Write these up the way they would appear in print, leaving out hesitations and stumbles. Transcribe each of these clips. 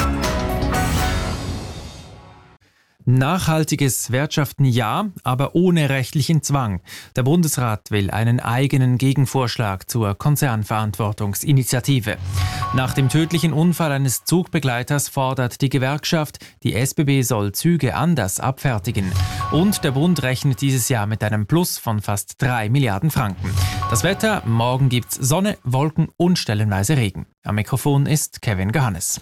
Nachhaltiges Wirtschaften ja, aber ohne rechtlichen Zwang. Der Bundesrat will einen eigenen Gegenvorschlag zur Konzernverantwortungsinitiative. Nach dem tödlichen Unfall eines Zugbegleiters fordert die Gewerkschaft, die SBB soll Züge anders abfertigen. Und der Bund rechnet dieses Jahr mit einem Plus von fast 3 Milliarden Franken. Das Wetter: morgen gibt's Sonne, Wolken und stellenweise Regen. Am Mikrofon ist Kevin Johannes.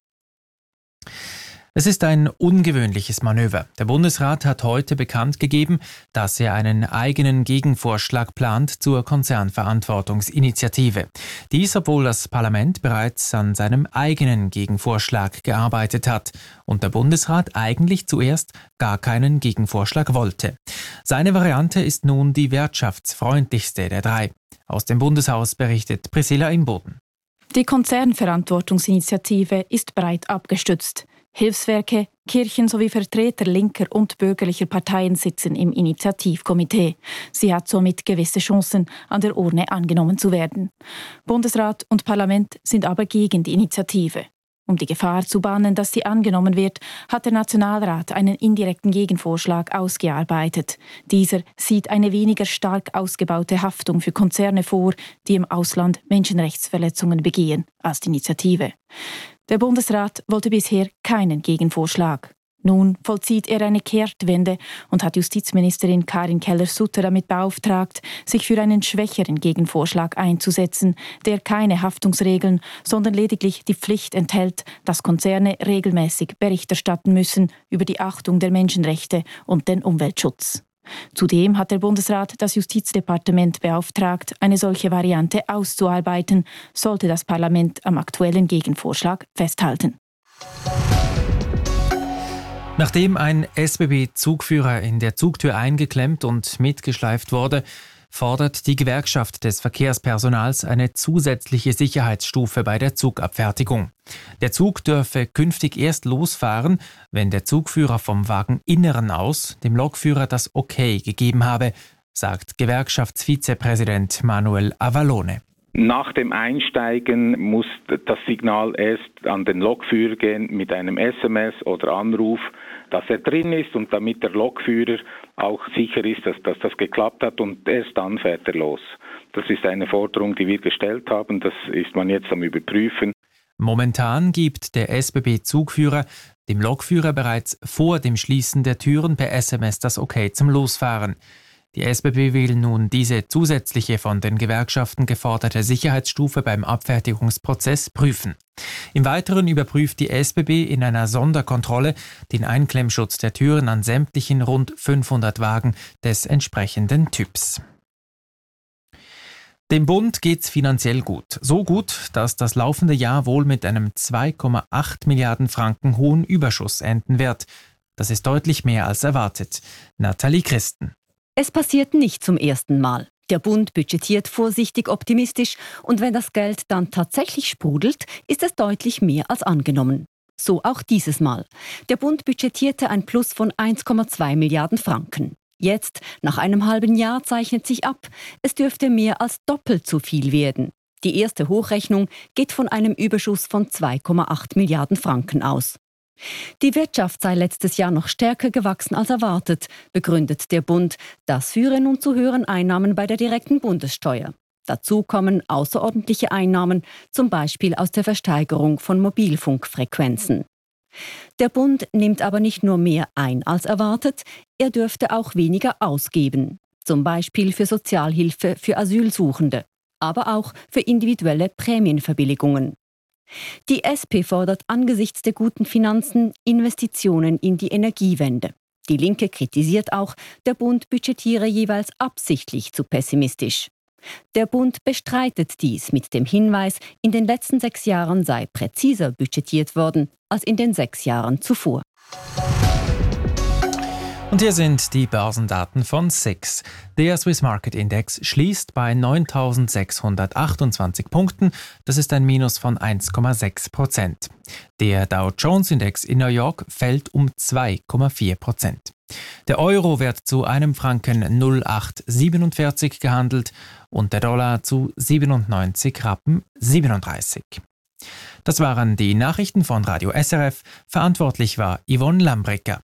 Es ist ein ungewöhnliches Manöver. Der Bundesrat hat heute bekannt gegeben, dass er einen eigenen Gegenvorschlag plant zur Konzernverantwortungsinitiative. Dies, obwohl das Parlament bereits an seinem eigenen Gegenvorschlag gearbeitet hat und der Bundesrat eigentlich zuerst gar keinen Gegenvorschlag wollte. Seine Variante ist nun die wirtschaftsfreundlichste der drei. Aus dem Bundeshaus berichtet Priscilla Imboden. Die Konzernverantwortungsinitiative ist breit abgestützt. Hilfswerke, Kirchen sowie Vertreter linker und bürgerlicher Parteien sitzen im Initiativkomitee. Sie hat somit gewisse Chancen, an der Urne angenommen zu werden. Bundesrat und Parlament sind aber gegen die Initiative. Um die Gefahr zu bahnen, dass sie angenommen wird, hat der Nationalrat einen indirekten Gegenvorschlag ausgearbeitet. Dieser sieht eine weniger stark ausgebaute Haftung für Konzerne vor, die im Ausland Menschenrechtsverletzungen begehen, als die Initiative. Der Bundesrat wollte bisher keinen Gegenvorschlag. Nun vollzieht er eine Kehrtwende und hat Justizministerin Karin Keller-Sutter damit beauftragt, sich für einen schwächeren Gegenvorschlag einzusetzen, der keine Haftungsregeln, sondern lediglich die Pflicht enthält, dass Konzerne regelmäßig Bericht erstatten müssen über die Achtung der Menschenrechte und den Umweltschutz. Zudem hat der Bundesrat das Justizdepartement beauftragt, eine solche Variante auszuarbeiten, sollte das Parlament am aktuellen Gegenvorschlag festhalten. Nachdem ein SBB-Zugführer in der Zugtür eingeklemmt und mitgeschleift wurde, fordert die Gewerkschaft des Verkehrspersonals eine zusätzliche Sicherheitsstufe bei der Zugabfertigung. Der Zug dürfe künftig erst losfahren, wenn der Zugführer vom Wageninneren aus dem Lokführer das Okay gegeben habe, sagt Gewerkschaftsvizepräsident Manuel Avallone. Nach dem Einsteigen muss das Signal erst an den Lokführer gehen mit einem SMS oder Anruf, dass er drin ist und damit der Lokführer auch sicher ist, dass das geklappt hat und erst dann fährt er los. Das ist eine Forderung, die wir gestellt haben, das ist man jetzt am Überprüfen. Momentan gibt der SBB-Zugführer dem Lokführer bereits vor dem Schließen der Türen per SMS das Okay zum Losfahren. Die SBB will nun diese zusätzliche von den Gewerkschaften geforderte Sicherheitsstufe beim Abfertigungsprozess prüfen. Im Weiteren überprüft die SBB in einer Sonderkontrolle den Einklemmschutz der Türen an sämtlichen rund 500 Wagen des entsprechenden Typs. Dem Bund geht's finanziell gut. So gut, dass das laufende Jahr wohl mit einem 2,8 Milliarden Franken hohen Überschuss enden wird. Das ist deutlich mehr als erwartet. Nathalie Christen. Es passiert nicht zum ersten Mal. Der Bund budgetiert vorsichtig optimistisch und wenn das Geld dann tatsächlich sprudelt, ist es deutlich mehr als angenommen. So auch dieses Mal. Der Bund budgetierte ein Plus von 1,2 Milliarden Franken. Jetzt, nach einem halben Jahr, zeichnet sich ab, es dürfte mehr als doppelt so viel werden. Die erste Hochrechnung geht von einem Überschuss von 2,8 Milliarden Franken aus. Die Wirtschaft sei letztes Jahr noch stärker gewachsen als erwartet, begründet der Bund. Das führe nun zu höheren Einnahmen bei der direkten Bundessteuer. Dazu kommen außerordentliche Einnahmen, zum Beispiel aus der Versteigerung von Mobilfunkfrequenzen. Der Bund nimmt aber nicht nur mehr ein als erwartet, er dürfte auch weniger ausgeben. Zum Beispiel für Sozialhilfe für Asylsuchende, aber auch für individuelle Prämienverbilligungen. Die SP fordert angesichts der guten Finanzen Investitionen in die Energiewende. Die Linke kritisiert auch, der Bund budgetiere jeweils absichtlich zu pessimistisch. Der Bund bestreitet dies mit dem Hinweis, in den letzten 6 Jahren sei präziser budgetiert worden als in den 6 Jahren zuvor. Und hier sind die Börsendaten von SIX. Der Swiss Market Index schließt bei 9.628 Punkten. Das ist ein Minus von 1,6%. Der Dow Jones Index in New York fällt um 2,4%. Der Euro wird zu einem Franken 0,847 gehandelt und der Dollar zu 97 Rappen 37. Das waren die Nachrichten von Radio SRF. Verantwortlich war Yvonne Lambrecker.